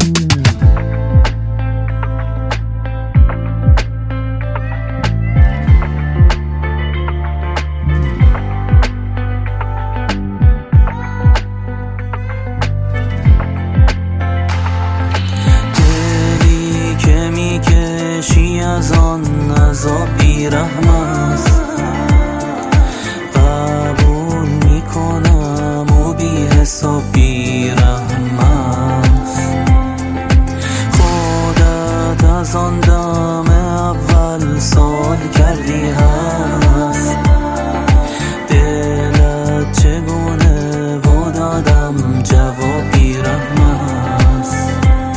از آن عذاب بی‌رحم است، قبول میکنم و بی حساب بی‌رحم است. خودت از آن دم اول سوال کردی هست، دلت چگونه و دادم جواب بی‌رحم است.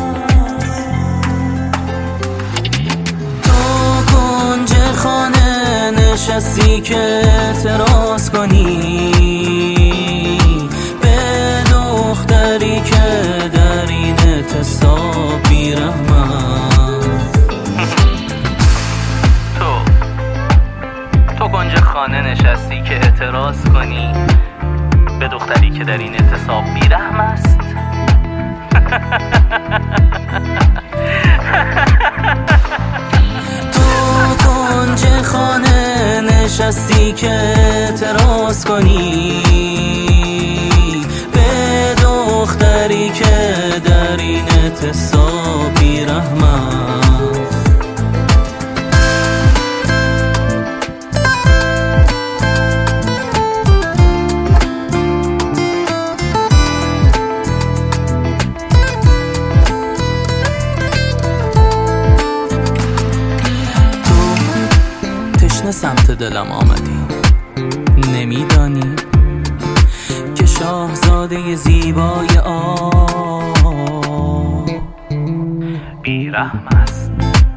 خانه نشستی که اعتراض کنی به دختری که در این اعتصاب بی‌رحم است. تو کنج خانه نشستی که اعتراض کنی به دختری که در این اعتصاب بی‌رحم است. کنج خانه نشستی که اعتراض کنی به دختری که در این اعتصاب بی‌رحم است. سمت دلم آمدی، نمیدانی که شاهزاده زیبای بی‌رحم است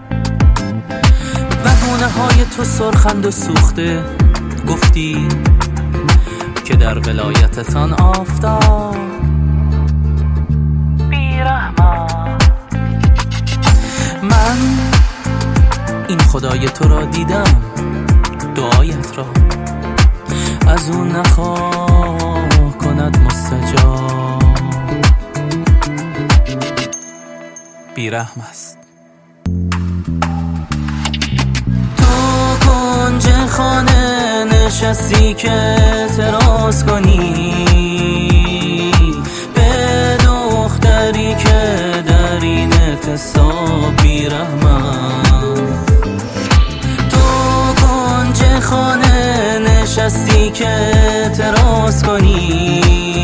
و گونه های تو سرخند و سوخته. گفتی که در ولایتتان آفتاب بی‌رحم است. من این خدای تو را دیدم، دعایت را از اون نخواه کند مستجاب. بی‌رحم است. تو کنج خانه نشستی که اعتراض کنی به دختری که در این اعتصاب بی‌رحم است. خانه نشستی که اعتراض کنی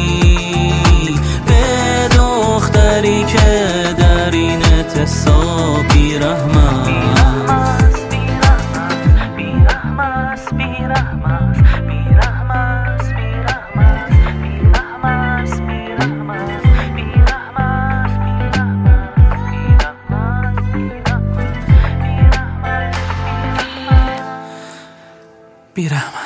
به دختری که در این اعتصاب بی‌رحم است. بی‌رحم است، بی‌رحم است، بی‌رحم است، بی‌رحم است، بی‌رحم است، بی‌رحم است، بی‌رحم است، بی‌رحم است، بی‌رحم.